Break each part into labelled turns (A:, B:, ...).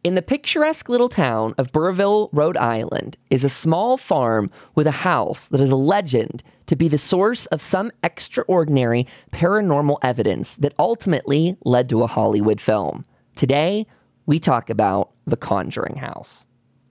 A: In the picturesque little town of Burrillville, Rhode Island, is a small farm with a house that is a legend to be the source of some extraordinary paranormal evidence that ultimately led to a Hollywood film. Today, we talk about The Conjuring House.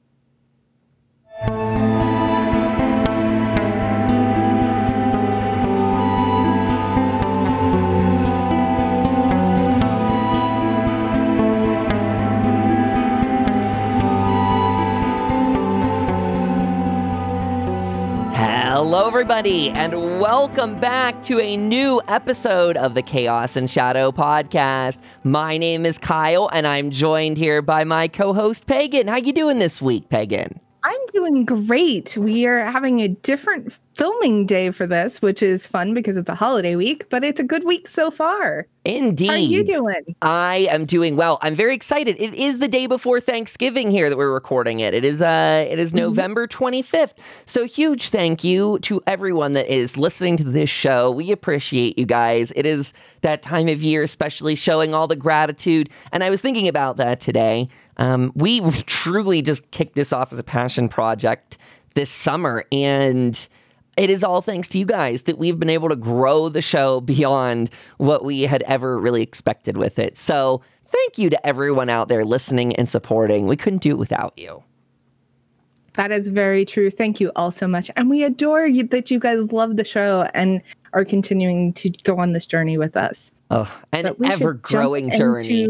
A: Hello, everybody, and welcome back to a new episode of the Chaos and Shadow podcast. My name is Kyle, and I'm joined here by my co-host, Pagan. How you doing this week, Pagan?
B: I'm doing great. We are having a different filming day for this, which is fun because it's a holiday week, but it's a good week so far.
A: Indeed.
B: How are you doing?
A: I am doing well. I'm very excited. It is the day before Thanksgiving here that we're recording it. It is November 25th. So huge thank you to everyone that is listening to this show. We appreciate you guys. It is that time of year, especially showing all the gratitude. And I was thinking about that today. We truly just kicked this off as a passion project this summer, and it is all thanks to you guys that we've been able to grow the show beyond what we had ever really expected with it. So thank you to everyone out there listening and supporting. We couldn't do it without you.
B: That is very true. Thank you all so much. And we adore you that you guys love the show and are continuing to go on this journey with us.
A: Oh, an ever-growing journey.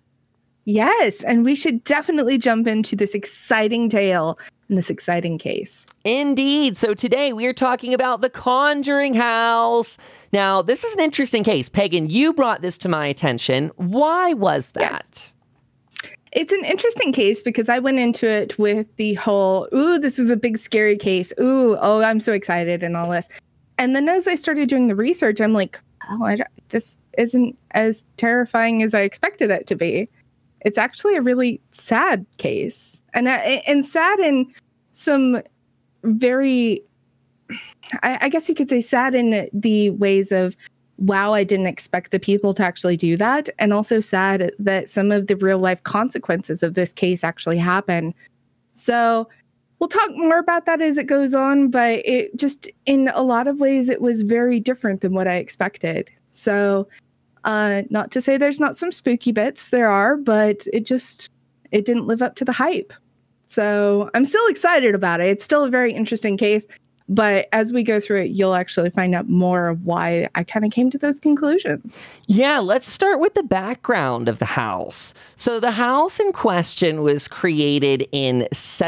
B: Yes, and we should definitely jump into this exciting tale and this exciting case.
A: Indeed. So today we are talking about The Conjuring House. Now, this is an interesting case. Pagan, you brought this to my attention. Why was that?
B: Yes. It's an interesting case because I went into it with the whole, ooh, this is a big scary case. Ooh, oh, I'm so excited and all this. And then as I started doing the research, I'm like, oh, this isn't as terrifying as I expected it to be. It's actually a really sad case, and sad in some very, I guess you could say sad in the ways of, wow, I didn't expect the people to actually do that. And also sad that some of the real life consequences of this case actually happen. So we'll talk more about that as it goes on, but it just, in a lot of ways, it was very different than what I expected. So not to say there's not some spooky bits, there are, but it didn't live up to the hype. So I'm still excited about it. It's still a very interesting case, but as we go through it, you'll actually find out more of why I kind of came to those conclusions.
A: Yeah, let's start with the background of the house. So the house in question was created in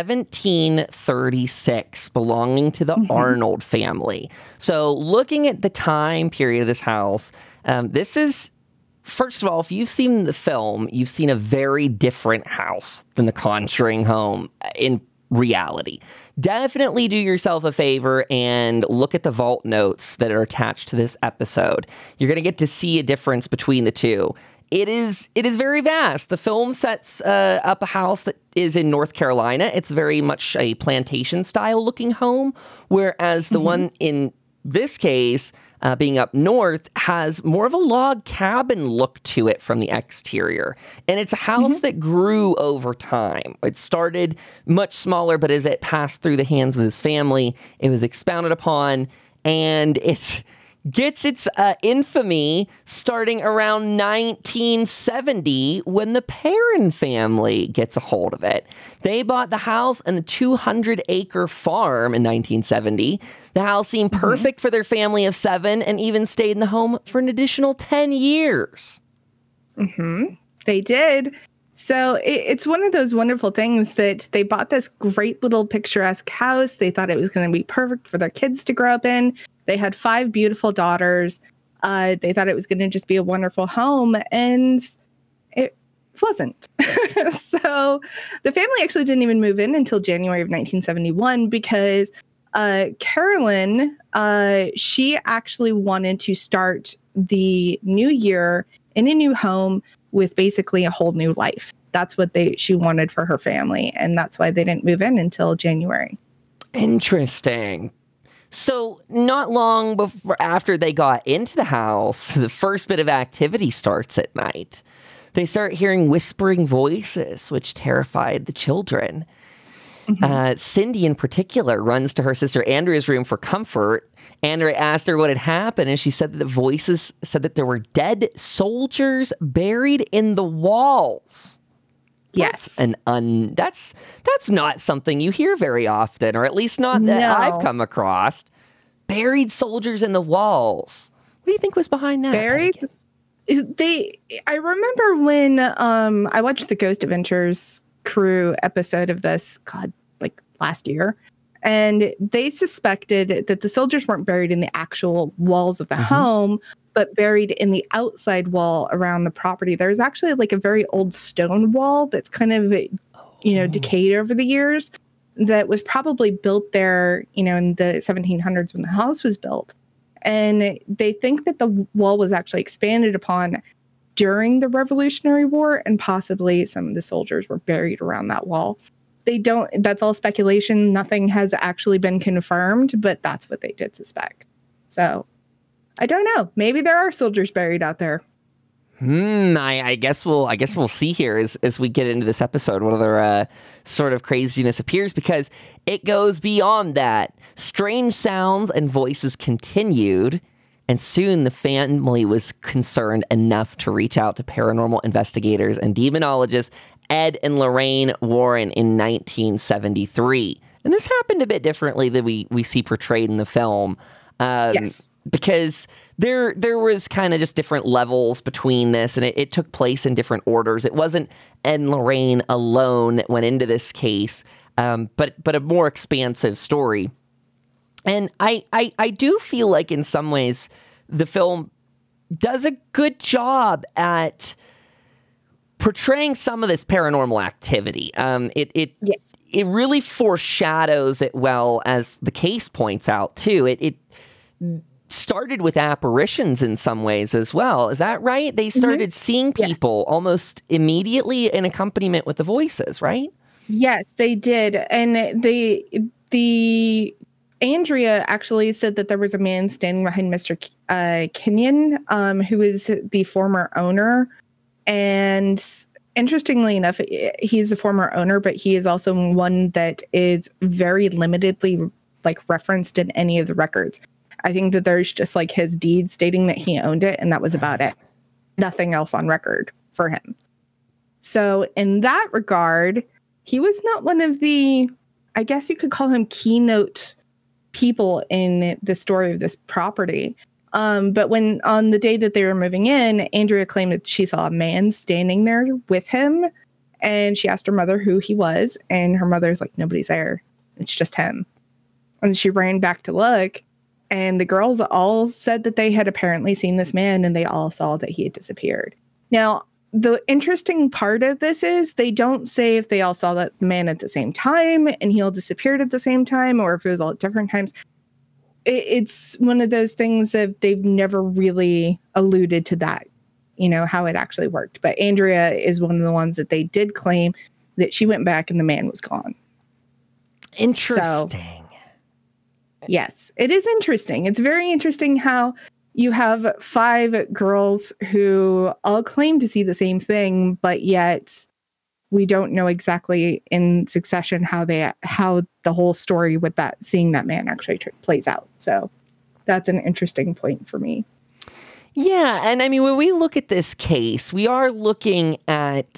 A: 1736, belonging to the Arnold family. So looking at the time period of this house, this is, first of all, if you've seen the film, you've seen a very different house than the Conjuring home in reality. Definitely do yourself a favor and look at the vault notes that are attached to this episode. You're going to get to see a difference between the two. It is very vast. The film sets up a house that is in North Carolina. It's very much a plantation style looking home, whereas the one in this case, being up north, has more of a log cabin look to it from the exterior. And it's a house that grew over time. It started much smaller, but as it passed through the hands of this family, it was expounded upon, and it gets its infamy starting around 1970 when the Perron family gets a hold of it. They bought the house and the 200-acre farm in 1970. The house seemed perfect for their family of 7 and even stayed in the home for an additional 10 years.
B: They did. So it's one of those wonderful things that they bought this great little picturesque house. They thought it was going to be perfect for their kids to grow up in. They had 5 beautiful daughters. They thought it was going to just be a wonderful home, and it wasn't. So the family actually didn't even move in until January of 1971 because Carolyn, she actually wanted to start the new year in a new home with basically a whole new life. That's what she wanted for her family, and that's why they didn't move in until January.
A: Interesting. So not long after they got into the house, the first bit of activity starts at night. They start hearing whispering voices, which terrified the children. Cindy, in particular, runs to her sister Andrea's room for comfort. Andrea asked her what had happened, and she said that the voices said that there were dead soldiers buried in the walls.
B: Yes.
A: That's not something you hear very often, or at least not that I've come across. Buried soldiers in the walls. What do you think was behind that?
B: Buried? I remember when I watched the Ghost Adventures crew episode of this, like last year, and they suspected that the soldiers weren't buried in the actual walls of the home, but buried in the outside wall around the property. There's actually like a very old stone wall that's kind of, decayed over the years, that was probably built there, in the 1700s when the house was built. And they think that the wall was actually expanded upon during the Revolutionary War, and possibly some of the soldiers were buried around that wall. That's all speculation. Nothing has actually been confirmed, but that's what they did suspect. So I don't know. Maybe there are soldiers buried out there.
A: I guess we'll see here as we get into this episode what other sort of craziness appears, because it goes beyond that. Strange sounds and voices continued, and soon the family was concerned enough to reach out to paranormal investigators and demonologists Ed and Lorraine Warren in 1973. And this happened a bit differently than we see portrayed in the film.
B: Yes.
A: Because there was kind of just different levels between this, and it took place in different orders. It wasn't Ed and Lorraine alone that went into this case, but a more expansive story. And I do feel like in some ways the film does a good job at portraying some of this paranormal activity. It really foreshadows it well, as the case points out too. It started with apparitions in some ways as well. Is that right? They started seeing people almost immediately in accompaniment with the voices, right?
B: Yes, they did. And the Andrea actually said that there was a man standing behind Mr. Kenyon, who is the former owner. And interestingly enough, he's a former owner, but he is also one that is very limitedly referenced in any of the records. I think that there's just his deed stating that he owned it, and that was about it. Nothing else on record for him. So in that regard, he was not one of the, I guess you could call him keynote people in the story of this property. But when on the day that they were moving in, Andrea claimed that she saw a man standing there with him, and she asked her mother who he was, and her mother's like, nobody's there. It's just him. And she ran back to look, and the girls all said that they had apparently seen this man, and they all saw that he had disappeared. Now, the interesting part of this is they don't say if they all saw that man at the same time and he all disappeared at the same time, or if it was all at different times. It's one of those things that they've never really alluded to that, how it actually worked. But Andrea is one of the ones that they did claim that she went back and the man was gone.
A: Interesting.
B: So, yes, it is interesting. It's very interesting how you have 5 girls who all claim to see the same thing, but yet we don't know exactly in succession how the whole story with that seeing that man actually plays out. So that's an interesting point for me.
A: Yeah, and I mean, when we look at this case, we are looking at.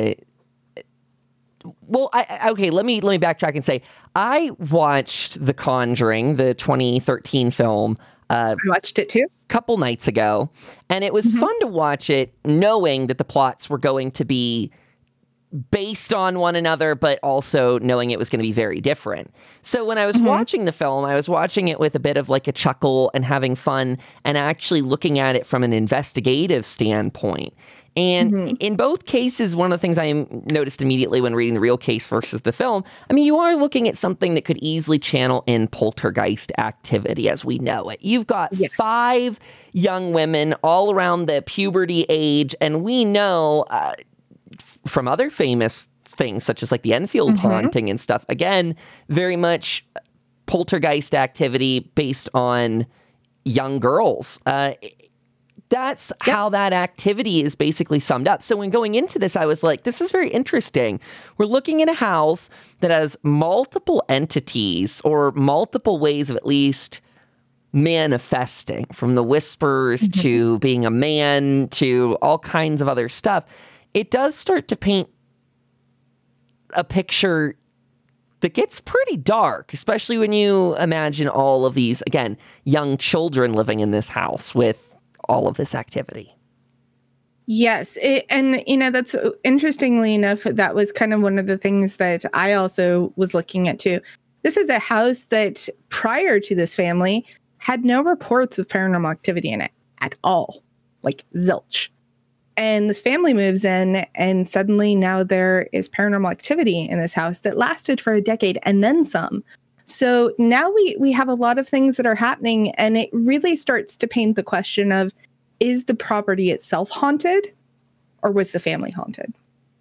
A: Okay, let me backtrack and say I watched The Conjuring, the 2013 film.
B: I watched it too.
A: Couple nights ago, and it was fun to watch it knowing that the plots were going to be based on one another, but also knowing it was going to be very different. So when I was watching the film, I was watching it with a bit of a chuckle and having fun and actually looking at it from an investigative standpoint. And in both cases, one of the things I noticed immediately when reading the real case versus the film, I mean, you are looking at something that could easily channel in poltergeist activity as we know it. You've got 5 young women all around the puberty age, and we know from other famous things, such as the Enfield haunting and stuff, again, very much poltergeist activity based on young girls. That's how that activity is basically summed up. So when going into this, I was like, this is very interesting. We're looking at a house that has multiple entities or multiple ways of at least manifesting, from the whispers to being a man to all kinds of other stuff. It does start to paint a picture that gets pretty dark, especially when you imagine all of these, again, young children living in this house with all of this activity.
B: Yes. And, that's interestingly enough, that was kind of one of the things that I also was looking at too. This is a house that prior to this family had no reports of paranormal activity in it at all, like zilch. And this family moves in and suddenly now there is paranormal activity in this house that lasted for a decade and then some. So now we have a lot of things that are happening, and it really starts to paint the question of, is the property itself haunted or was the family haunted?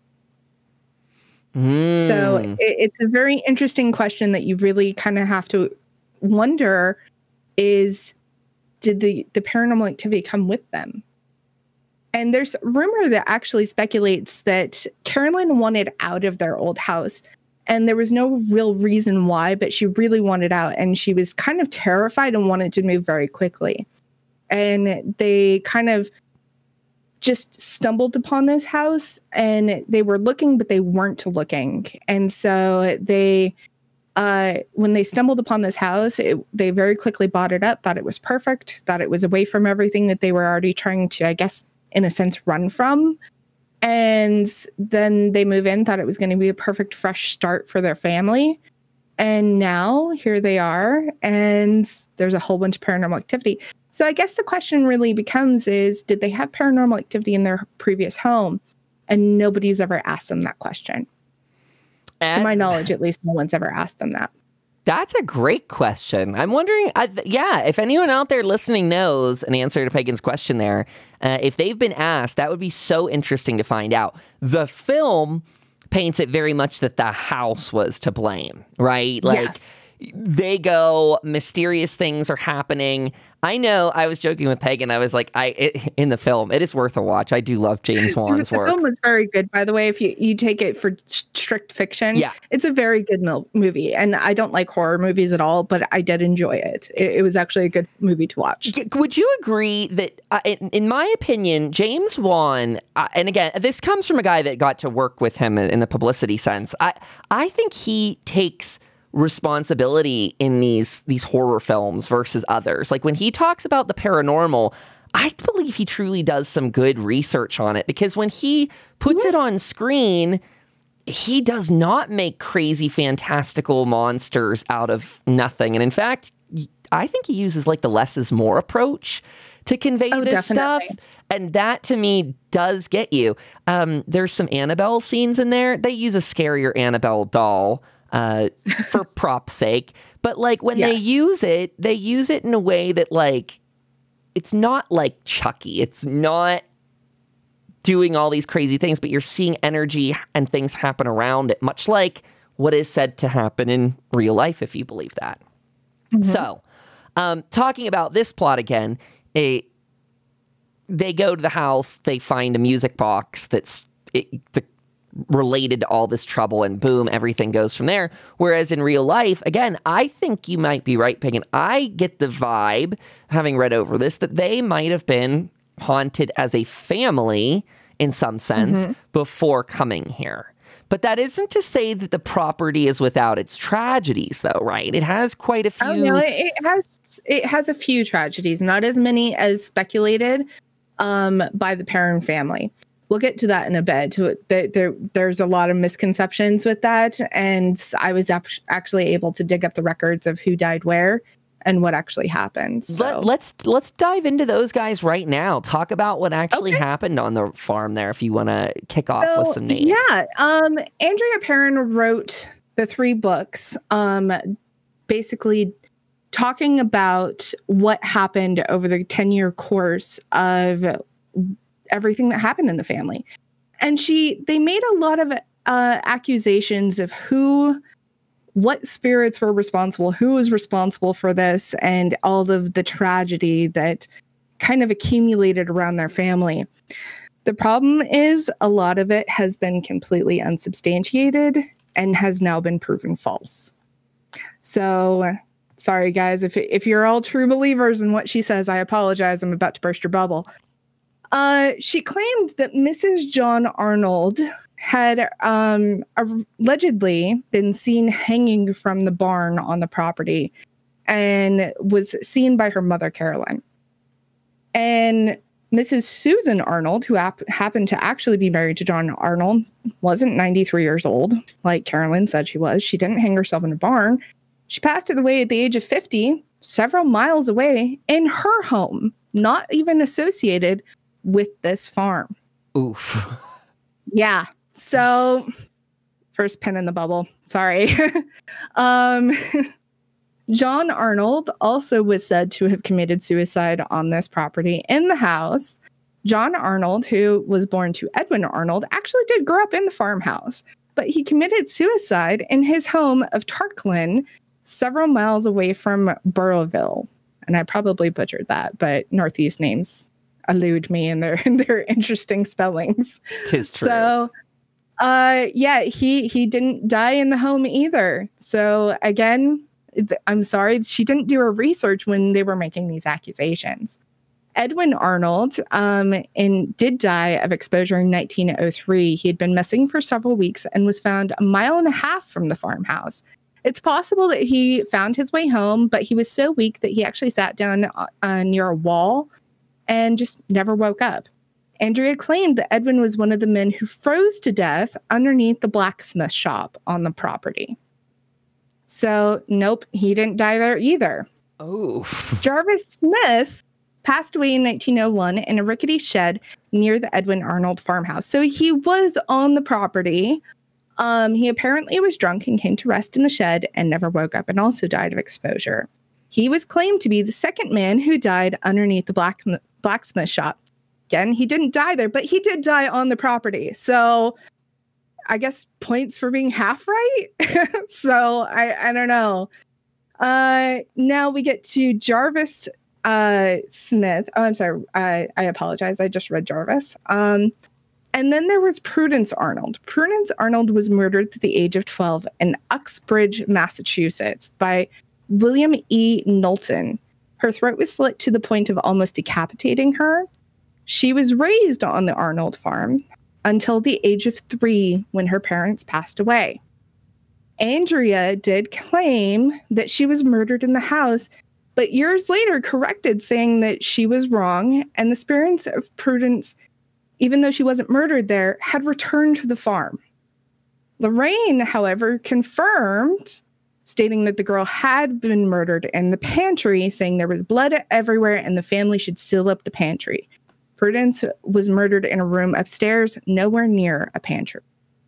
B: So it's a very interesting question that you really kind of have to wonder is, did the paranormal activity come with them? And there's rumor that actually speculates that Carolyn wanted out of their old house. And there was no real reason why, but she really wanted out. And she was kind of terrified and wanted to move very quickly. And they kind of just stumbled upon this house, and they were looking, but they weren't looking. And so they, when they stumbled upon this house, they very quickly bought it up, thought it was perfect, thought it was away from everything that they were already trying to, I guess, in a sense, run from. And then they move in, thought it was going to be a perfect fresh start for their family. And now here they are, and there's a whole bunch of paranormal activity. So I guess the question really becomes is, did they have paranormal activity in their previous home? And nobody's ever asked them that question. And to my knowledge, at least no one's ever asked them that.
A: That's a great question. I'm wondering, if anyone out there listening knows an answer to Pagan's question there, if they've been asked, that would be so interesting to find out. The film paints it very much that the house was to blame, right? Like, yes. They go, mysterious things are happening. I know, I was joking with Pagan. I was like, in the film, it is worth a watch. I do love James Wan's work.
B: The film was very good, by the way. If you take it for strict fiction, it's a very good movie. And I don't like horror movies at all, but I did enjoy it. It was actually a good movie to watch.
A: Would you agree that, in my opinion, James Wan, and again, this comes from a guy that got to work with him in the publicity sense. I think he takes responsibility in these horror films versus others. Like when he talks about the paranormal, I believe he truly does some good research on it, because when he puts it on screen, he does not make crazy fantastical monsters out of nothing. And in fact, I think he uses like the less is more approach to convey this stuff. And that to me does get you. There's some Annabelle scenes in there. They use a scarier Annabelle doll for prop's sake. But like when they use it in a way that like, it's not like Chucky. It's not doing all these crazy things, but you're seeing energy and things happen around it, much like what is said to happen in real life, if you believe that. Mm-hmm. So, talking about this plot again, they go to the house, they find a music box that's related to all this trouble, and boom, everything goes from there. Whereas in real life, again, I think you might be right, Pagan. I get the vibe, having read over this, that they might have been haunted as a family in some sense before coming here. But that isn't to say that the property is without its tragedies, though, right? It has quite a few.
B: Oh, no, it has a few tragedies, not as many as speculated by the Perron family. We'll get to that in a bit. There's a lot of misconceptions with that. And I was actually able to dig up the records of who died where and what actually happened. So.
A: Let's dive into those guys right now. Talk about what actually happened on the farm there, if you want to kick off with some names.
B: Yeah. Andrea Perron wrote the 3 books, basically talking about what happened over the 10-year course of everything that happened in the family. And they made a lot of accusations of what spirits were responsible, who was responsible for this, and all of the tragedy that kind of accumulated around their family. The problem is a lot of it has been completely unsubstantiated and has now been proven false. So sorry, guys, if you're all true believers in what she says, I apologize. I'm about to burst your bubble. She claimed that Mrs. John Arnold had allegedly been seen hanging from the barn on the property and was seen by her mother, Carolyn. And Mrs. Susan Arnold, who happened to actually be married to John Arnold, wasn't 93 years old, like Carolyn said she was. She didn't hang herself in a barn. She passed away at the age of 50, several miles away in her home, not even associated with this farm.
A: Oof.
B: Yeah. So, first pin in the bubble. Sorry. John Arnold also was said to have committed suicide on this property in the house. John Arnold, who was born to Edwin Arnold, actually did grow up in the farmhouse, but he committed suicide in his home of Tarklin, several miles away from Burrowville. And I probably butchered that, but Northeast names elude me in their interesting spellings.
A: 'Tis true.
B: So, yeah, he didn't die in the home either. So again, I'm sorry, she didn't do her research when they were making these accusations. Edwin Arnold did die of exposure in 1903. He had been missing for several weeks and was found a mile and a half from the farmhouse. It's possible that he found his way home, but he was so weak that he actually sat down near a wall and just never woke up. Andrea claimed that Edwin was one of the men who froze to death underneath the blacksmith shop on the property. So, nope, he didn't die there either.
A: Oh.
B: Jarvis Smith passed away in 1901 in a rickety shed near the Edwin Arnold farmhouse. So he was on the property. He apparently was drunk and came to rest in the shed and never woke up and also died of exposure. He was claimed to be the second man who died underneath the blacksmith shop. Again, he didn't die there, but he did die on the property. So I guess points for being half right. So I don't know. Now we get to Jarvis Smith. Oh, I'm sorry. I apologize. I just read Jarvis. And then there was Prudence Arnold. Prudence Arnold was murdered at the age of 12 in Uxbridge, Massachusetts by William E. Knowlton. Her throat was slit to the point of almost decapitating her. She was raised on the Arnold farm until the age of 3 when her parents passed away. Andrea did claim that she was murdered in the house, but years later corrected, saying that she was wrong, and the spirits of Prudence, even though she wasn't murdered there, had returned to the farm. Lorraine, however, confirmed, stating that the girl had been murdered in the pantry, saying there was blood everywhere and the family should seal up the pantry. Prudence was murdered in a room upstairs, nowhere near a pantry.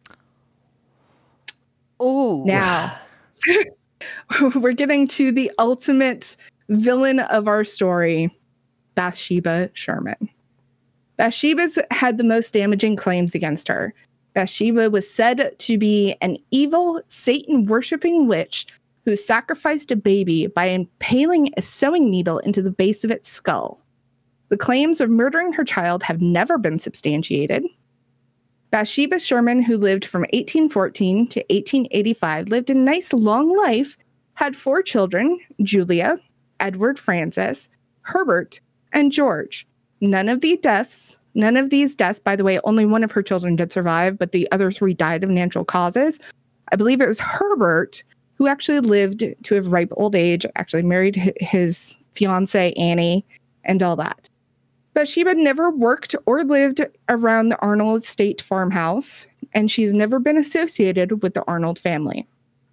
A: Oh,
B: now we're getting to the ultimate villain of our story, Bathsheba Sherman. Bathsheba's had the most damaging claims against her. Bathsheba was said to be an evil, Satan-worshipping witch who sacrificed a baby by impaling a sewing needle into the base of its skull. The claims of murdering her child have never been substantiated. Bathsheba Sherman, who lived from 1814 to 1885, lived a nice long life, had 4 children, Julia, Edward Francis, Herbert, and George. None of these deaths, by the way, only one of her children did survive, but the other 3 died of natural causes. I believe it was Herbert who actually lived to a ripe old age, actually married his fiancée, Annie, and all that. Bathsheba never worked or lived around the Arnold estate farmhouse, and she's never been associated with the Arnold family.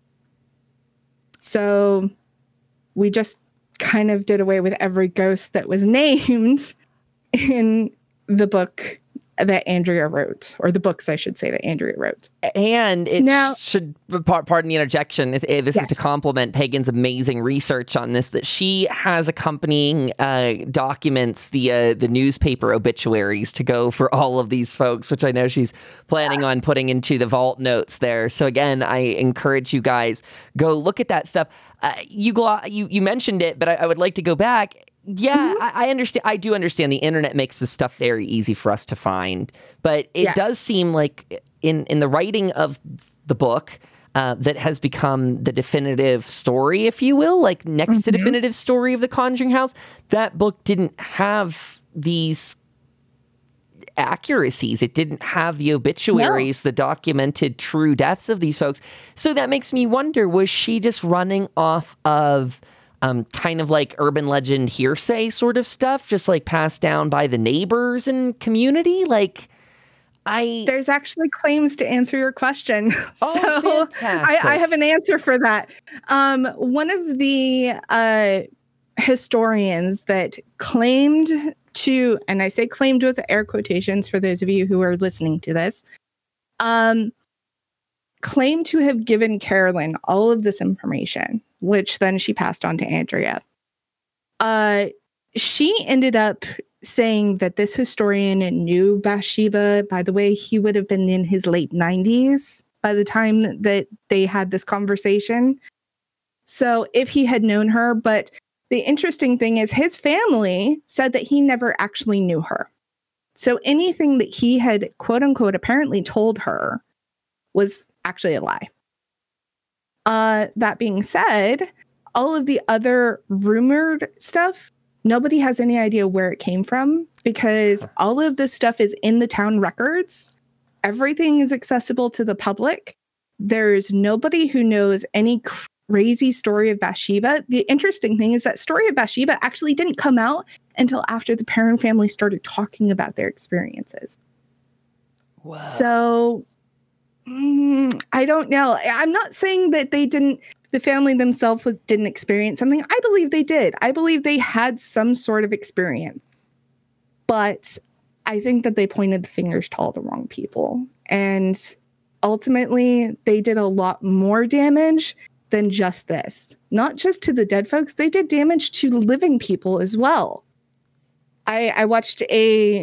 B: So we just kind of did away with every ghost that was named in the book that Andrea wrote, or the books, I should say, that Andrea wrote.
A: And it should, pardon the interjection, this is to compliment Pagan's amazing research on this, that she has accompanying documents, the newspaper obituaries to go for all of these folks, which I know she's planning on putting into the vault notes there. So again, I encourage you guys, go look at that stuff. You mentioned it, but I would like to go back. Yeah, I understand. I do understand the internet makes this stuff very easy for us to find, but it does seem like in the writing of the book that has become the definitive story, if you will, like next to definitive story of the Conjuring House, that book didn't have these accuracies. It didn't have the obituaries, the documented true deaths of these folks. So that makes me wonder, was she just running off of kind of like urban legend hearsay sort of stuff, just like passed down by the neighbors and community? Like,
B: there's actually claims to answer your question.
A: Oh,
B: so I have an answer for that. One of the historians that claimed to, and I say claimed with air quotations for those of you who are listening to this, claimed to have given Carolyn all of this information, which then she passed on to Andrea. She ended up saying that this historian knew Bathsheba. By the way, he would have been in his late 90s by the time that they had this conversation. So if he had known her, but the interesting thing is his family said that he never actually knew her. So anything that he had, quote unquote, apparently told her was actually a lie. That being said, all of the other rumored stuff, nobody has any idea where it came from because all of this stuff is in the town records. Everything is accessible to the public. There's nobody who knows any crazy story of Bathsheba. The interesting thing is that story of Bathsheba actually didn't come out until after the Perron family started talking about their experiences.
A: Wow.
B: So I don't know. I'm not saying that the family themselves didn't experience something. I believe they did. I believe they had some sort of experience. But I think that they pointed the fingers to all the wrong people. And ultimately, they did a lot more damage than just this. Not just to the dead folks, they did damage to living people as well. I watched I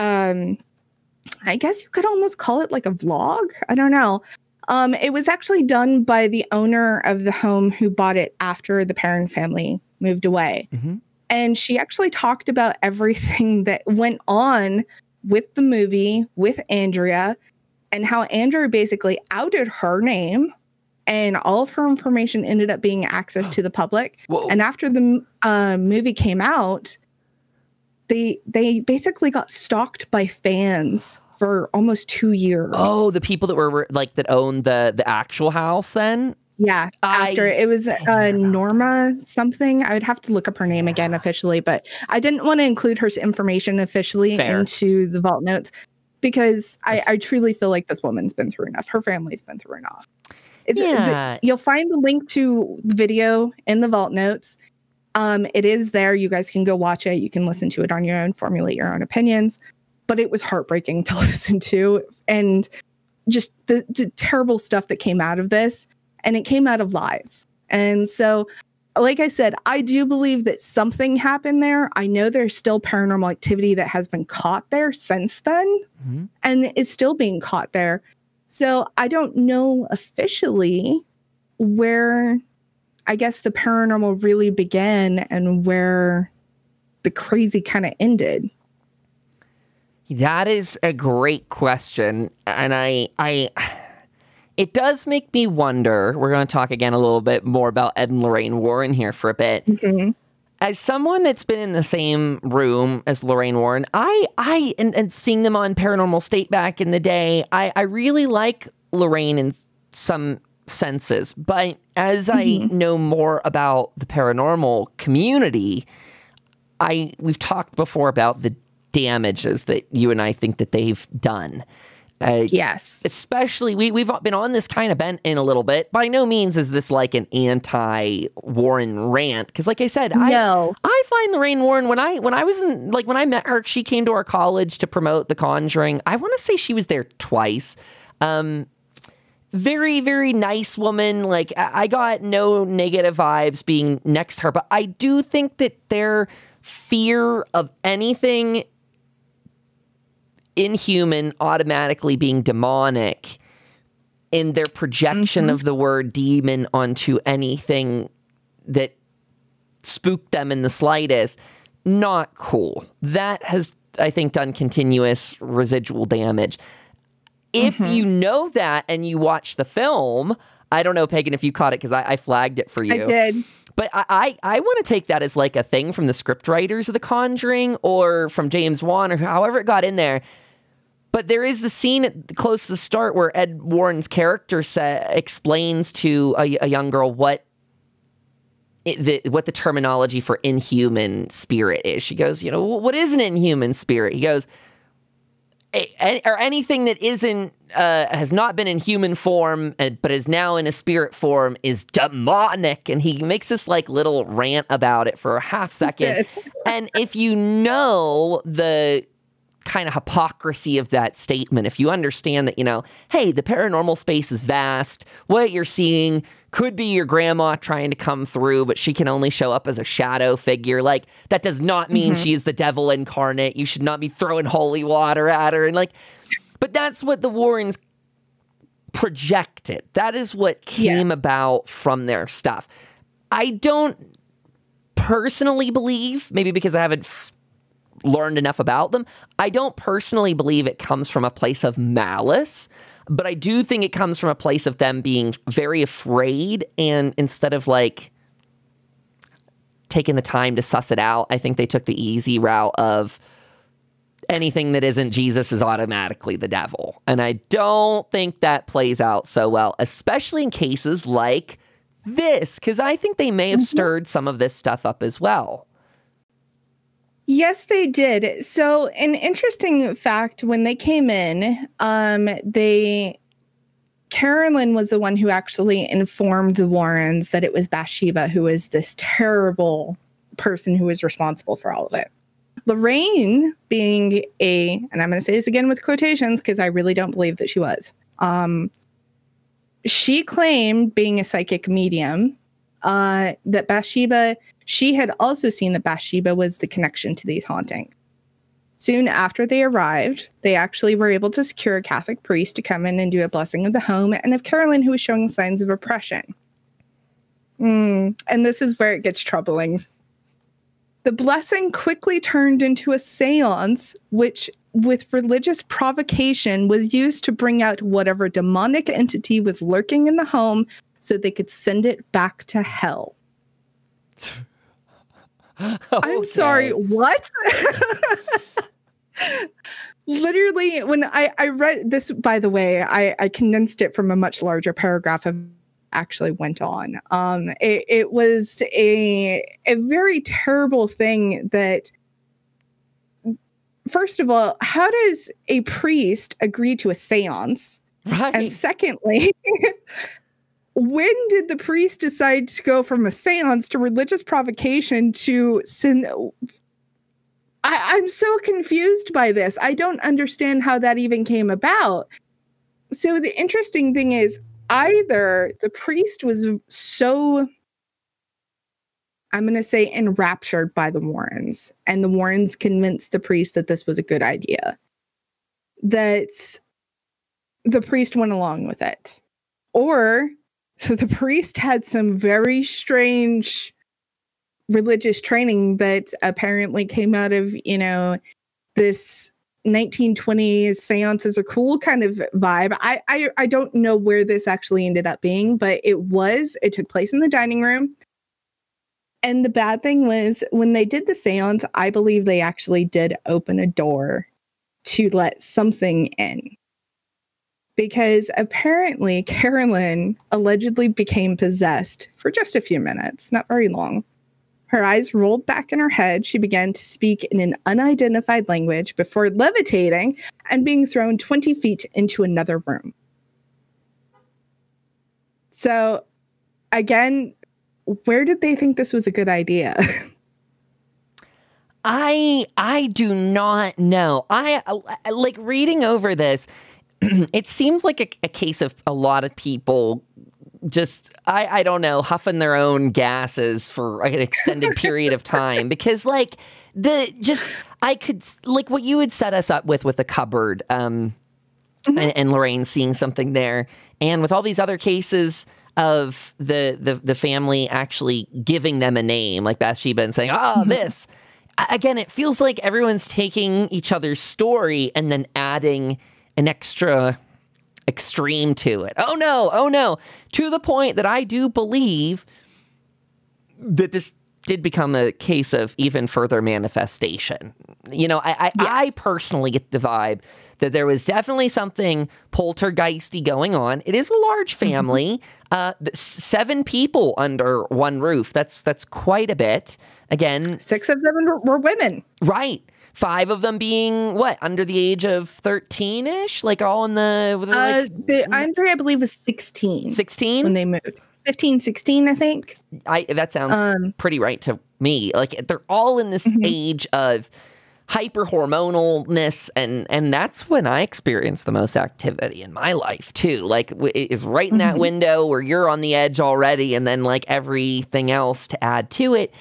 B: guess you could almost call it like a vlog. I don't know. It was actually done by the owner of the home who bought it after the Perron family moved away. Mm-hmm. And she actually talked about everything that went on with the movie, with Andrea, and how Andrea basically outed her name and all of her information ended up being accessed to the public. Whoa. And after the movie came out, they basically got stalked by fans for almost 2 years.
A: Oh, the people that were like that owned the actual house then?
B: Yeah. After it was Norma something. I would have to look up her name again officially, but I didn't want to include her information officially into the vault notes because I truly feel like this woman's been through enough. Her family's been through enough. You'll find the link to the video in the vault notes. It is there. You guys can go watch it. You can listen to it on your own, formulate your own opinions. But it was heartbreaking to listen to. And just the terrible stuff that came out of this. And it came out of lies. And so, like I said, I do believe that something happened there. I know there's still paranormal activity that has been caught there since then. Mm-hmm. And is still being caught there. So I don't know officially where, I guess, the paranormal really began and where the crazy kind of ended.
A: That is a great question. And it does make me wonder. We're going to talk again a little bit more about Ed and Lorraine Warren here for a bit. Mm-hmm. As someone that's been in the same room as Lorraine Warren, and seeing them on Paranormal State back in the day, I really like Lorraine in some senses. But as I know more about the paranormal community, we've talked before about the damages that you and I think that they've done.
B: Yes.
A: Especially, we've been on this kind of bent in a little bit. By no means is this like an anti-Warren rant. Because like I said, I find Lorraine Warren, when I met her, she came to our college to promote The Conjuring. I want to say she was there twice. Very, very nice woman. Like, I got no negative vibes being next to her. But I do think that their fear of anything inhuman automatically being demonic in their projection of the word demon onto anything that spooked them in the slightest, not cool. That has, I think, done continuous residual damage. If you know that and you watch the film, I don't know, Pagan, if you caught it, because I flagged it for you.
B: I did.
A: But I want to take that as like a thing from the script writers of The Conjuring or from James Wan or however it got in there. But there is the scene close to the start where Ed Warren's character explains to a young girl what the terminology for inhuman spirit is. She goes, what is an inhuman spirit? He goes, or anything that isn't has not been in human form but is now in a spirit form is demonic. And he makes this like little rant about it for a half second. And if you know the kind of hypocrisy of that statement, if you understand that, hey, the paranormal space is vast, what you're seeing could be your grandma trying to come through, but she can only show up as a shadow figure. Like, that does not mean she is the devil incarnate. You should not be throwing holy water at her. And but that's what the Warrens projected. That is what came about from their stuff. I don't personally believe, maybe because I haven't learned enough about them, I don't personally believe it comes from a place of malice, but I do think it comes from a place of them being very afraid, and instead of taking the time to suss it out, I think they took the easy route of anything that isn't Jesus is automatically the devil. And I don't think that plays out so well, especially in cases like this, because I think they may have stirred some of this stuff up as well.
B: Yes, they did. So an interesting fact, when they came in, Carolyn was the one who actually informed the Warrens that it was Bathsheba who was this terrible person who was responsible for all of it. Lorraine being and I'm going to say this again with quotations because I really don't believe that she was. She claimed, being a psychic medium, that Bathsheba, she had also seen that Bathsheba was the connection to these hauntings. Soon after they arrived, they actually were able to secure a Catholic priest to come in and do a blessing of the home, and of Carolyn, who was showing signs of oppression. And this is where it gets troubling. The blessing quickly turned into a seance, which, with religious provocation, was used to bring out whatever demonic entity was lurking in the home so they could send it back to hell. I'm sorry, what? Literally, when I read this, by the way, I condensed it from a much larger paragraph of actually went on. It was a very terrible thing that, first of all, how does a priest agree to a seance?
A: Right.
B: And secondly, when did the priest decide to go from a seance to religious provocation to sin? I'm so confused by this. I don't understand how that even came about. So the interesting thing is, either the priest was so, I'm going to say, enraptured by the Warrens, and the Warrens convinced the priest that this was a good idea, that the priest went along with it. Or the priest had some very strange religious training that apparently came out of, this 1920s seances are cool kind of vibe. I don't know where this actually ended up being, but it took place in the dining room. And the bad thing was, when they did the seance, I believe they actually did open a door to let something in. Because apparently Carolyn allegedly became possessed for just a few minutes, not very long. Her eyes rolled back in her head. She began to speak in an unidentified language before levitating and being thrown 20 feet into another room. So, again, where did they think this was a good idea?
A: I do not know. I like reading over this. It seems like a case of a lot of people just, I don't know, huffing their own gases for an extended period of time, because I could, like what you had set us up with the cupboard, and Lorraine seeing something there, and with all these other cases of the family actually giving them a name, like Bathsheba, and saying, this. again, it feels like everyone's taking each other's story and then adding an extra extreme to it. Oh no, to the point that I do believe that this did become a case of even further manifestation. You know, I personally get the vibe that there was definitely something poltergeisty going on. It is a large family, 7 people under one roof. That's quite a bit. Again,
B: 6 of them were women.
A: Right. 5 of them being what, under the age of 13-ish, like all in the
B: Andre, I believe, was 16.
A: 16
B: when they moved. 15, 16, I think.
A: That sounds pretty right to me. Like, they're all in this age of hyper hormonalness, and that's when I experience the most activity in my life too. Like, it is right in that window where you're on the edge already, and then like everything else to add to it.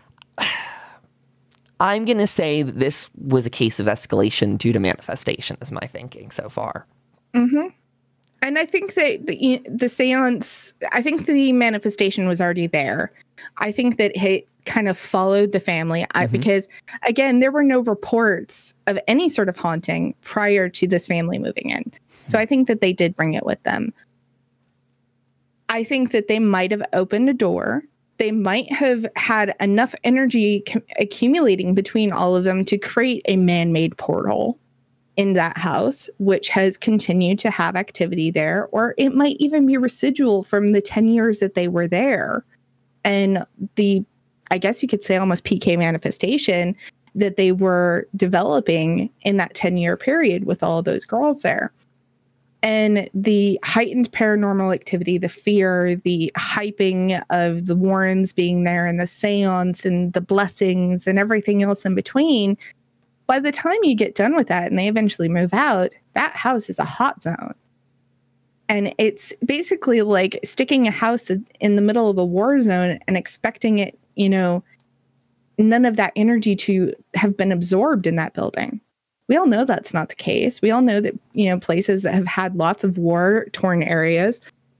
A: I'm gonna say that this was a case of escalation due to manifestation, is my thinking so far.
B: And I think that the seance, I think the manifestation was already there. I think that it kind of followed the family because, again, there were no reports of any sort of haunting prior to this family moving in. So I think that they did bring it with them. I think that they might have opened a door. They might have had enough energy accumulating between all of them to create a man-made portal in that house, which has continued to have activity there, or it might even be residual from the 10 years that they were there. And I guess you could say almost PK manifestation that they were developing in that 10-year period with all those girls there. And the heightened paranormal activity, the fear, the hyping of the Warrens being there and the seance and the blessings and everything else in between, by the time you get done with that and they eventually move out, that house is a hot zone. And it's basically like sticking a house in the middle of a war zone and expecting it, none of that energy to have been absorbed in that building. We all know that's not the case. We all know that, places that have had lots of war-torn areas,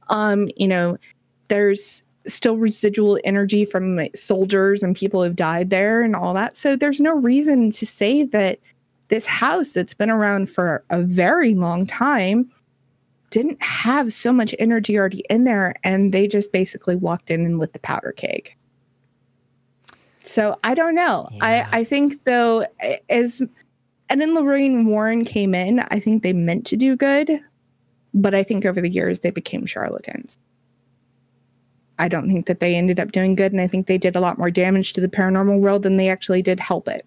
B: there's still residual energy from soldiers and people who've died there and all that. So there's no reason to say that this house that's been around for a very long time didn't have so much energy already in there, and they just basically walked in and lit the powder keg. So I don't know. Yeah. I think, though, as Ed and Lorraine Warren came in, I think they meant to do good, but I think over the years they became charlatans. I don't think that they ended up doing good, and I think they did a lot more damage to the paranormal world than they actually did help it.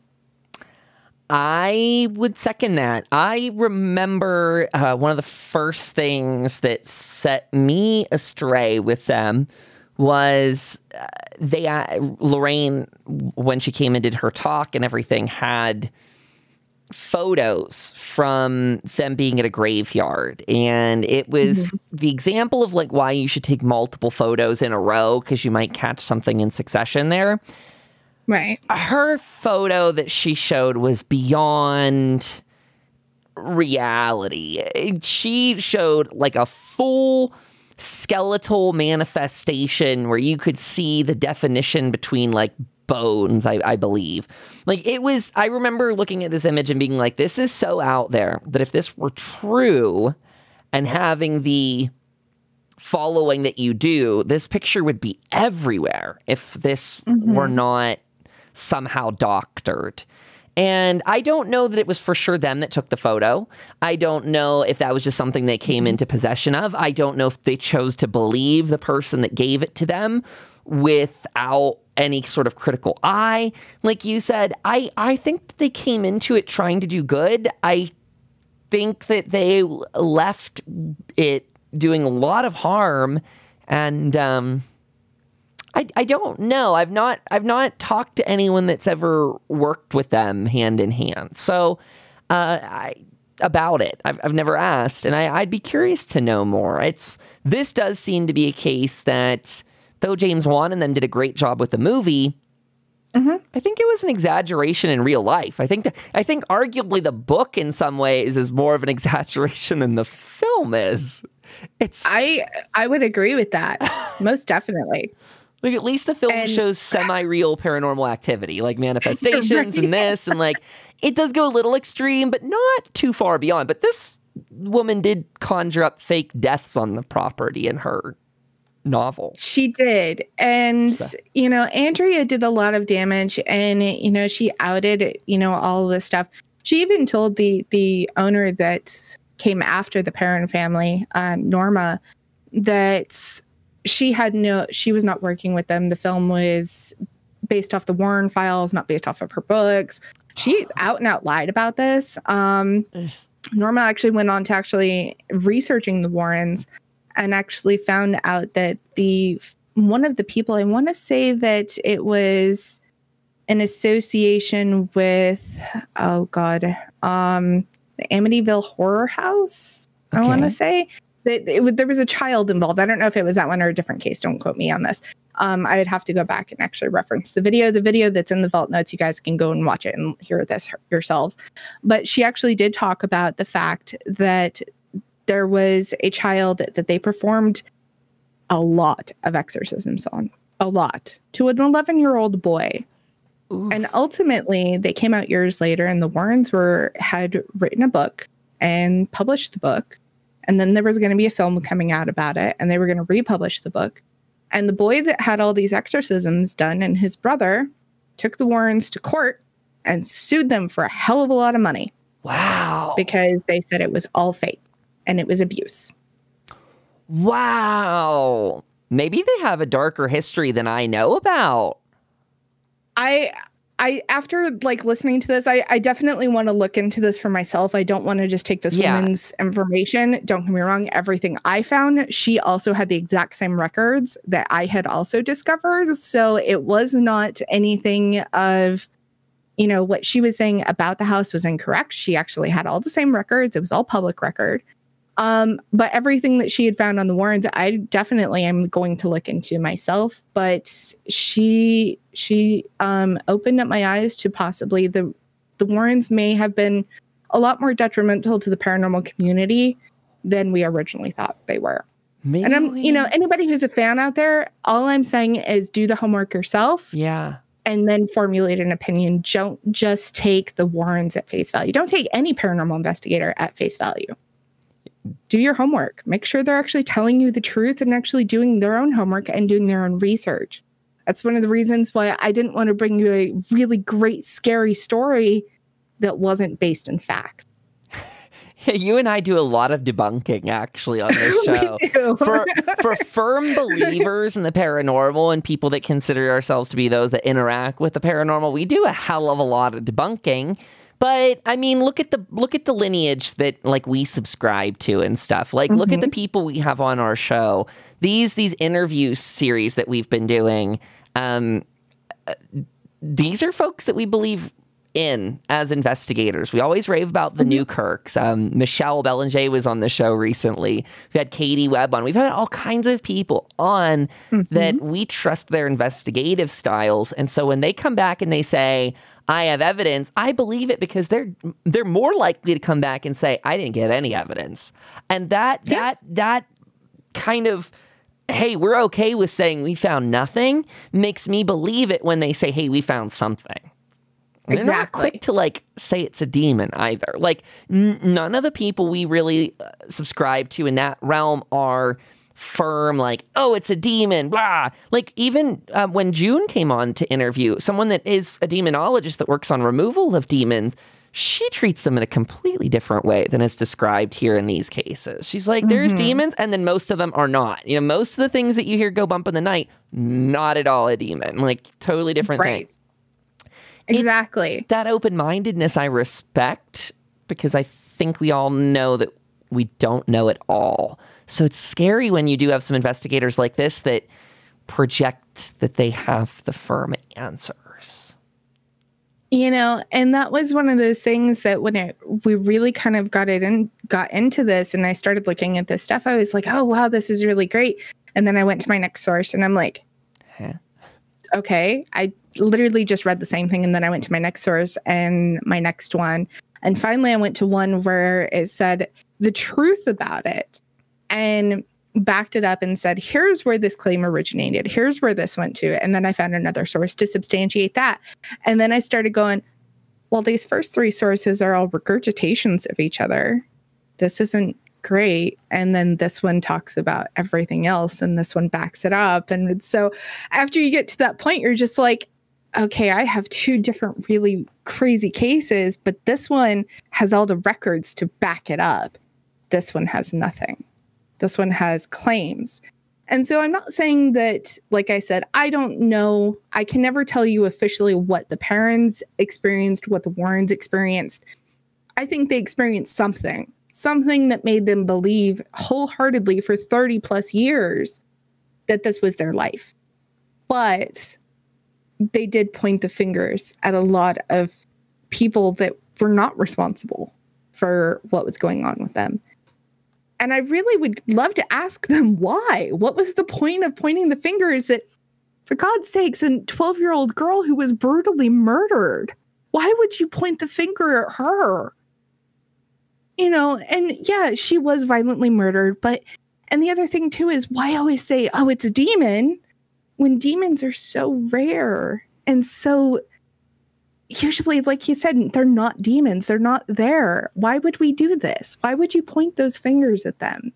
A: I would second that. I remember one of the first things that set me astray with them was Lorraine, when she came and did her talk and everything, had photos from them being at a graveyard, and it was the example of like why you should take multiple photos in a row because you might catch something in succession there.
B: Right.
A: Her photo that she showed was beyond reality. She showed like a full skeletal manifestation where you could see the definition between like bones, I believe. Like, it was, I remember looking at this image and being like, this is so out there that if this were true and having the following that you do, this picture would be everywhere if this were not somehow doctored. And I don't know that it was for sure them that took the photo. I don't know if that was just something they came into possession of. I don't know if they chose to believe the person that gave it to them without any sort of critical eye. Like you said, I think that they came into it trying to do good. I think that they left it doing a lot of harm, and I don't know. I've not talked to anyone that's ever worked with them hand in hand. So about it, I've never asked, and I'd be curious to know more. This does seem to be a case that, though James Wan and them did a great job with the movie, I think it was an exaggeration in real life. I think arguably the book in some ways is more of an exaggeration than the film is. I
B: would agree with that. Most definitely.
A: Like, at least the film shows semi-real paranormal activity, like manifestations and this, and like, it does go a little extreme, but not too far beyond. But this woman did conjure up fake deaths on the property in her novel.
B: She did. And, you know, Andrea did a lot of damage, and, you know, she outed, you know, all of this stuff. She even told the owner that came after the Perron family, Norma, that she was not working with them. The film was based off the Warren files, not based off of her books. She out and out lied about this. Norma actually went on to researching the Warrens and actually found out that one of the people, I want to say that it was an association with, the Amityville Horror House, I want to say. There was a child involved. I don't know if it was that one or a different case. Don't quote me on this. I'd have to go back and actually reference the video. The video that's in the vault notes, you guys can go and watch it and hear this yourselves. But she actually did talk about the fact that there was a child that they performed a lot of exorcisms on. A lot. To an 11-year-old boy. Ooh. And ultimately, they came out years later, and the Warrens had written a book and published the book. And then there was going to be a film coming out about it, and they were going to republish the book. And the boy that had all these exorcisms done and his brother took the Warrens to court and sued them for a hell of a lot of money.
A: Wow.
B: Because they said it was all fake and it was abuse.
A: Wow. Maybe they have a darker history than I know about.
B: I after like listening to this, I definitely want to look into this for myself. I don't want to just take this woman's information. Don't get me wrong. Everything I found, she also had the exact same records that I had also discovered. So it was not anything of, you know, what she was saying about the house was incorrect. She actually had all the same records. It was all public record. But everything that she had found on the Warrens, I definitely am going to look into myself. But she opened up my eyes to possibly the Warrens may have been a lot more detrimental to the paranormal community than we originally thought they were. Maybe. And anybody who's a fan out there, all I'm saying is do the homework yourself.
A: Yeah.
B: And then formulate an opinion. Don't just take the Warrens at face value. Don't take any paranormal investigator at face value. Do your homework. Make sure they're actually telling you the truth and actually doing their own homework and doing their own research. That's one of the reasons why I didn't want to bring you a really great, scary story that wasn't based in fact.
A: You and I do a lot of debunking, actually, on this show.
B: We do.
A: For firm believers in the paranormal and people that consider ourselves to be those that interact with the paranormal, we do a hell of a lot of debunking. But I mean, look at the lineage that like we subscribe to and stuff. Like, look at the people we have on our show. These interview series that we've been doing. These are folks that we believe in as investigators. We always rave about the Newkirks. Michelle Belanger was on the show recently. We've had Katie Webb on. We've had all kinds of people on that we trust their investigative styles. And so when they come back and they say, I have evidence, I believe it because they're more likely to come back and say, I didn't get any evidence. And that kind of, hey, we're okay with saying we found nothing, makes me believe it when they say, hey, we found something. And they're not quick to like say it's a demon either. Like none of the people we really subscribe to in that realm are firm, like, oh, it's a demon, blah. Like even when June came on to interview someone that is a demonologist that works on removal of demons, she treats them in a completely different way than is described here in these cases. She's like, there's demons, and then most of them are not. You know, most of the things that you hear go bump in the night, not at all a demon. Like totally different things.
B: Exactly.
A: It's that open-mindedness I respect because I think we all know that we don't know it all. So it's scary when you do have some investigators like this that project that they have the firm answers.
B: You know, and that was one of those things that when we really kind of got into this and I started looking at this stuff, I was like, oh, wow, this is really great. And then I went to my next source and I'm like, okay, I literally just read the same thing. And then I went to my next source and my next one. And finally, I went to one where it said the truth about it. And backed it up and said, here's where this claim originated. Here's where this went to. And then I found another source to substantiate that. And then I started going, well, these first three sources are all regurgitations of each other. This isn't great. And then this one talks about everything else, and this one backs it up. And so after you get to that point, you're just like, okay, I have two different really crazy cases, but this one has all the records to back it up. This one has nothing. This one has claims. And so I'm not saying that, like I said, I don't know. I can never tell you officially what the parents experienced, what the Warrens experienced. I think they experienced something that made them believe wholeheartedly for 30 plus years that this was their life. But they did point the fingers at a lot of people that were not responsible for what was going on with them. And I really would love to ask them why. What was the point of pointing the fingers at, for God's sakes, a 12-year-old girl who was brutally murdered? Why would you point the finger at her? You know, and yeah, she was violently murdered. But, and the other thing too is, why always say, oh, it's a demon, when demons are so rare and so usually, like you said, they're not demons. They're not there. Why would we do this? Why would you point those fingers at them?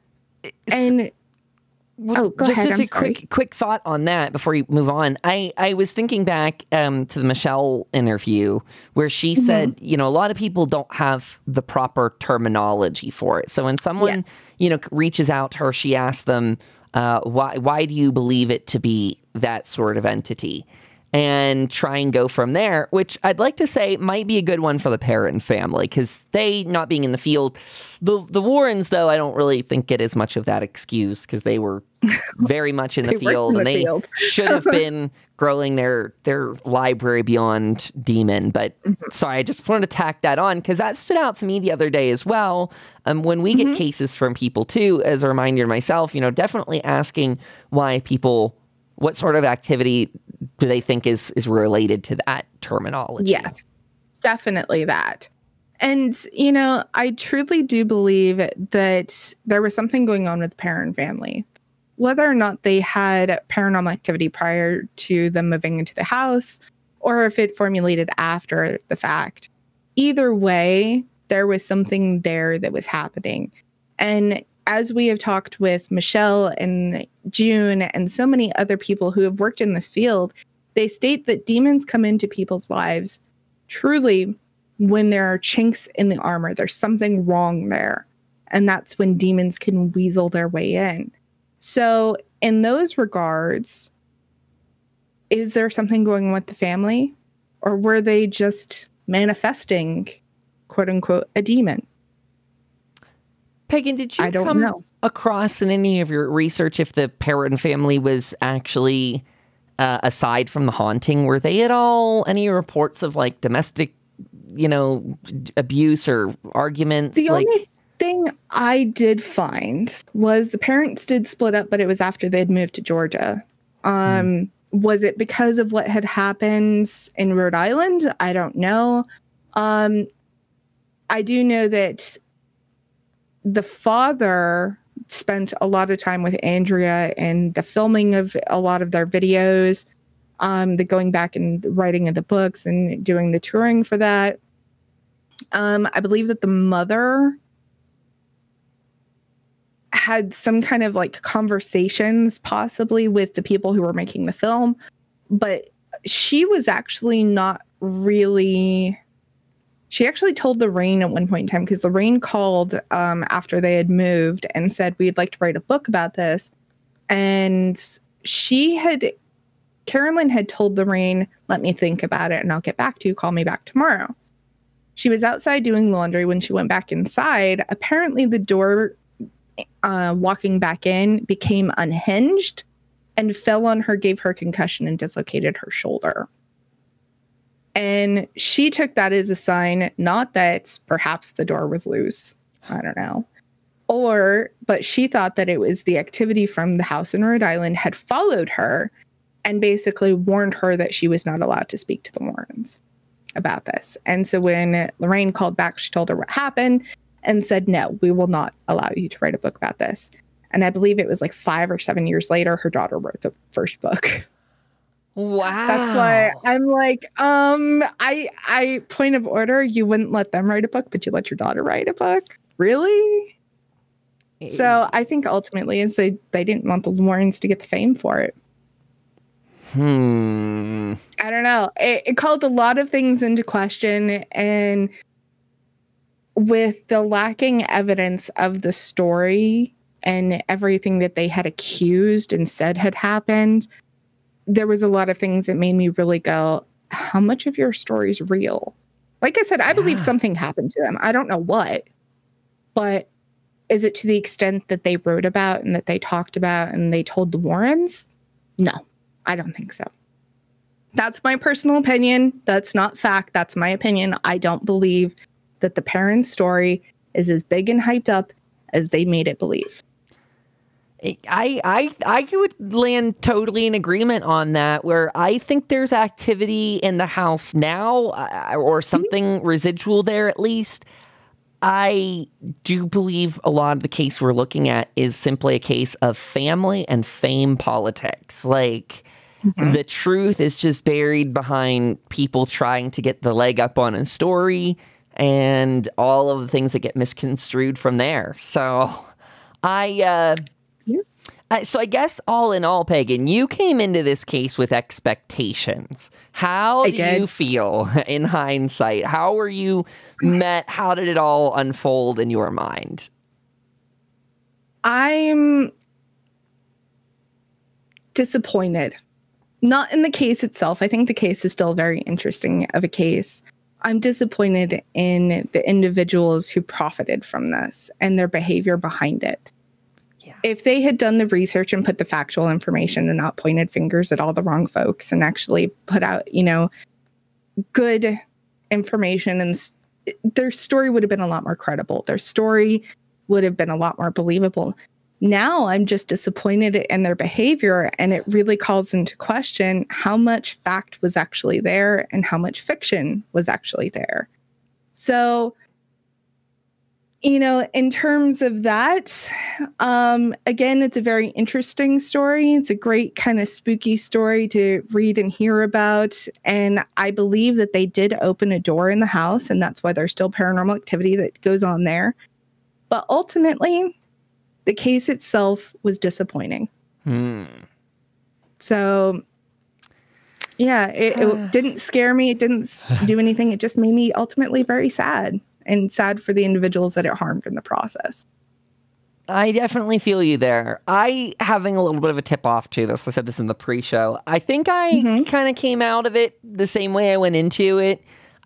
B: And go ahead.
A: Just a quick thought on that before you move on. I was thinking back to the Michelle interview where she said, you know, a lot of people don't have the proper terminology for it. So when someone, you know, reaches out to her, she asks them, why do you believe it to be that sort of entity? And try and go from there, which I'd like to say might be a good one for the Perron family, because they not being in the field. The Warrens, though, I don't really think get as much of that excuse, because they were very much in the field, and they should have been growing their library beyond demon. But sorry, I just wanted to tack that on, because that stood out to me the other day as well. When we get cases from people too, as a reminder to myself, you know, definitely asking why people, what sort of activity do they think is related to that terminology?
B: Yes, definitely that. And, you know, I truly do believe that there was something going on with the Perron family. Whether or not they had paranormal activity prior to them moving into the house, or if it formulated after the fact. Either way, there was something there that was happening. And as we have talked with Michelle and June and so many other people who have worked in this field, they state that demons come into people's lives truly when there are chinks in the armor. There's something wrong there. And that's when demons can weasel their way in. So in those regards, is there something going on with the family? Or were they just manifesting, quote unquote, a demon?
A: Pagan, did you come across in any of your research if the Perron family was actually, aside from the haunting, were they at all any reports of like domestic, you know, abuse or arguments?
B: The only thing I did find was the parents did split up, but it was after they'd moved to Georgia. Was it because of what had happened in Rhode Island? I don't know. I do know that the father spent a lot of time with Andrea and the filming of a lot of their videos, the going back and writing of the books and doing the touring for that. I believe that the mother had some kind of like conversations possibly with the people who were making the film, but she was actually not really... She actually told Lorraine at one point in time, because Lorraine called after they had moved and said, we'd like to write a book about this. And Carolyn had told Lorraine, let me think about it and I'll get back to you. Call me back tomorrow. She was outside doing laundry when she went back inside. Apparently the door walking back in became unhinged and fell on her, gave her a concussion and dislocated her shoulder. And she took that as a sign, not that perhaps the door was loose. I don't know. But she thought that it was the activity from the house in Rhode Island had followed her and basically warned her that she was not allowed to speak to the Warrens about this. And so when Lorraine called back, she told her what happened and said, no, we will not allow you to write a book about this. And I believe it was like 5 or 7 years later, her daughter wrote the first book.
A: Wow.
B: That's why I'm like, I point of order, you wouldn't let them write a book, but you let your daughter write a book? Really? So I think ultimately is they didn't want the Warrens to get the fame for it. I don't know. It called a lot of things into question, and with the lacking evidence of the story and everything that they had accused and said had happened, there was a lot of things that made me really go, how much of your story is real? Like I said, I believe something happened to them. I don't know what, but is it to the extent that they wrote about and that they talked about and they told the Warrens? No, I don't think so. That's my personal opinion. That's not fact. That's my opinion. I don't believe that the parents' story is as big and hyped up as they made it believe.
A: I would land totally in agreement on that, where I think there's activity in the house now, or something residual there at least. I do believe a lot of the case we're looking at is simply a case of family and fame politics. Like, the truth is just buried behind people trying to get the leg up on a story and all of the things that get misconstrued from there. So so I guess all in all, Pagan, you came into this case with expectations. How do you feel in hindsight? How were you met? How did it all unfold in your mind?
B: I'm disappointed. Not in the case itself. I think the case is still very interesting of a case. I'm disappointed in the individuals who profited from this and their behavior behind it. If they had done the research and put the factual information and not pointed fingers at all the wrong folks and actually put out, good information, and their story would have been a lot more credible. Their story would have been a lot more believable. Now I'm just disappointed in their behavior, and it really calls into question how much fact was actually there and how much fiction was actually there. So, in terms of that, again, it's a very interesting story. It's a great kind of spooky story to read and hear about. And I believe that they did open a door in the house, and that's why there's still paranormal activity that goes on there. But ultimately, the case itself was disappointing. So, yeah, it didn't scare me. It didn't do anything. It just made me ultimately very sad. And sad for the individuals that it harmed in the process.
A: I definitely feel you there. Having a little bit of a tip off to this, I said this in the pre-show. I think I kind of came out of it the same way I went into it.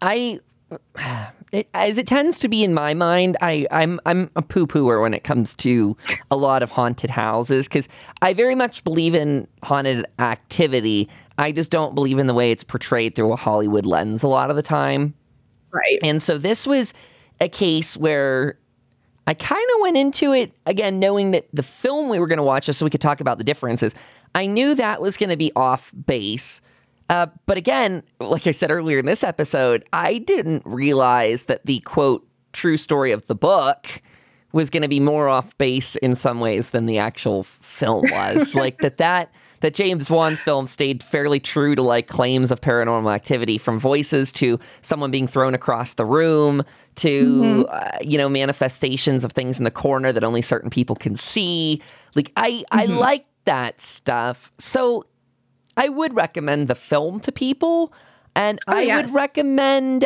A: As it tends to be in my mind, I'm a poo-pooer when it comes to a lot of haunted houses, because I very much believe in haunted activity. I just don't believe in the way it's portrayed through a Hollywood lens a lot of the time.
B: Right.
A: And so this was a case where I kind of went into it, again, knowing that the film we were going to watch, just so we could talk about the differences, I knew that was going to be off base. But again, like I said earlier in this episode, I didn't realize that the, quote, true story of the book was going to be more off base in some ways than the actual film was. Like that James Wan's film stayed fairly true to like claims of paranormal activity, from voices to someone being thrown across the room to, manifestations of things in the corner that only certain people can see. Like I like that stuff. So I would recommend the film to people. And would recommend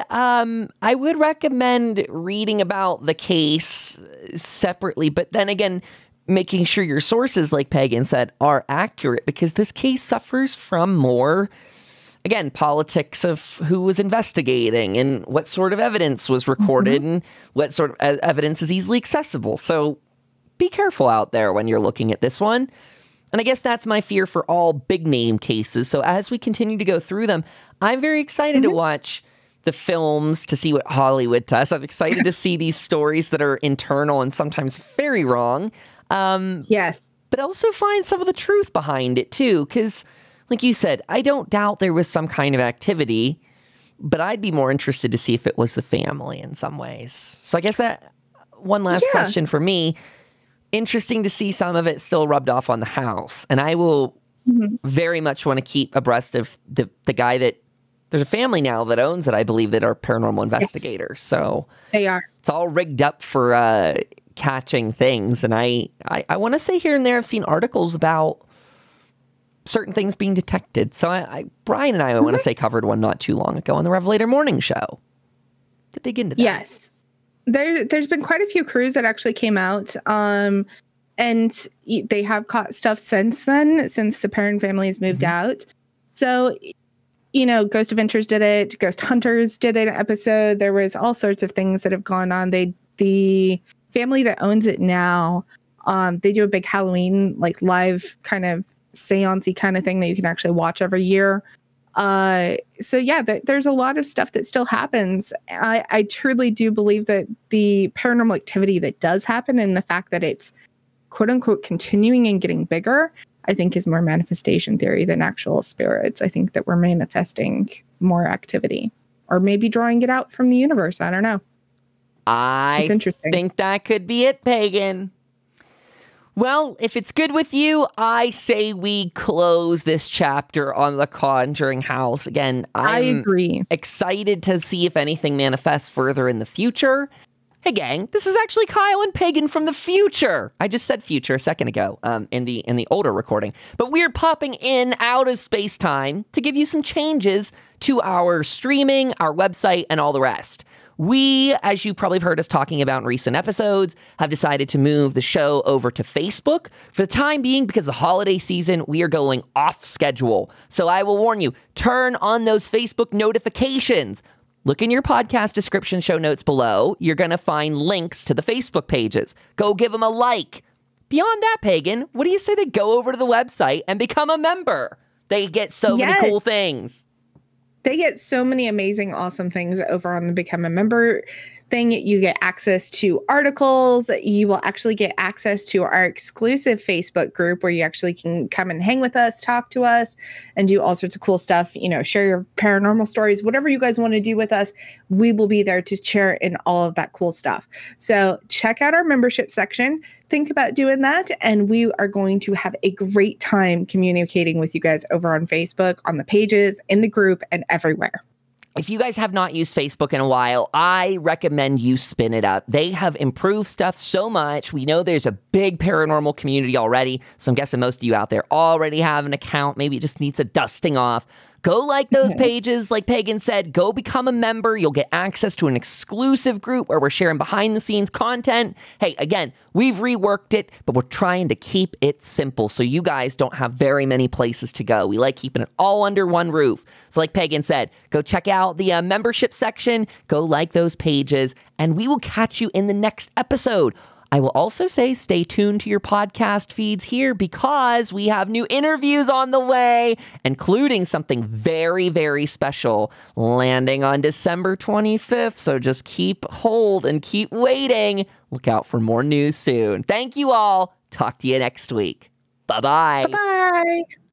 A: reading about the case separately. But then again, making sure your sources, like Pagan said, are accurate, because this case suffers from more, again, politics of who was investigating and what sort of evidence was recorded and what sort of evidence is easily accessible. So be careful out there when you're looking at this one. And I guess that's my fear for all big name cases. So as we continue to go through them, I'm very excited to watch the films, to see what Hollywood does. I'm excited to see these stories that are internal and sometimes very wrong.
B: Yes.
A: But also find some of the truth behind it too. Because like you said, I don't doubt there was some kind of activity, but I'd be more interested to see if it was the family in some ways. So I guess that one last question for me. interesting to see some of it still rubbed off on the house. And I will very much want to keep abreast of the guy that there's a family now that owns it, I believe, that are paranormal investigators. Yes. So
B: they are.
A: It's all rigged up for catching things. And I want to say here and there I've seen articles about certain things being detected. So Brian and I want to say covered one not too long ago on the Revelator Morning Show to dig into that.
B: Yes. There's been quite a few crews that actually came out, and they have caught stuff since then, since the Perron family has moved out. So, Ghost Adventures did it. Ghost Hunters did an episode. There was all sorts of things that have gone on. The family that owns it now, they do a big Halloween, like live kind of seance-y kind of thing that you can actually watch every year. So yeah, there's a lot of stuff that still happens. I truly do believe that the paranormal activity that does happen and the fact that it's quote unquote continuing and getting bigger, I think is more manifestation theory than actual spirits. I think that we're manifesting more activity or maybe drawing it out from the universe. I don't know.
A: It's interesting. Think that could be it, Pagan. Well, if it's good with you, I say we close this chapter on the Conjuring House. Again,
B: I agree.
A: Excited to see if anything manifests further in the future. Hey, gang, this is actually Kyle and Pagan from the future. I just said future a second ago in the older recording. But we're popping in out of space-time to give you some changes to our streaming, our website, and all the rest. We, as you probably have heard us talking about in recent episodes, have decided to move the show over to Facebook. For the time being, because of the holiday season, we are going off schedule. So I will warn you, turn on those Facebook notifications. Look in your podcast description show notes below. You're going to find links to the Facebook pages. Go give them a like. Beyond that, Pagan, what do you say they go over to the website and become a member? They get so many cool things.
B: They get so many amazing, awesome things over on the Become a Member thing. You get access to articles. You will actually get access to our exclusive Facebook group where you actually can come and hang with us, talk to us, and do all sorts of cool stuff. Share your paranormal stories, whatever you guys want to do with us. We will be there to share in all of that cool stuff. So check out our membership section. Think about doing that, and we are going to have a great time communicating with you guys over on Facebook, on the pages, in the group, and everywhere.
A: If you guys have not used Facebook in a while, I recommend you spin it up. They have improved stuff so much. We know there's a big paranormal community already, so I'm guessing most of you out there already have an account. Maybe it just needs a dusting off. Go like those pages, like Pagan said. Go become a member. You'll get access to an exclusive group where we're sharing behind-the-scenes content. Hey, again, we've reworked it, but we're trying to keep it simple so you guys don't have very many places to go. We like keeping it all under one roof. So like Pagan said, go check out the membership section. Go like those pages, and we will catch you in the next episode. I will also say stay tuned to your podcast feeds here because we have new interviews on the way, including something very, very special landing on December 25th. So just keep hold and keep waiting. Look out for more news soon. Thank you all. Talk to you next week. Bye-bye.
B: Bye-bye.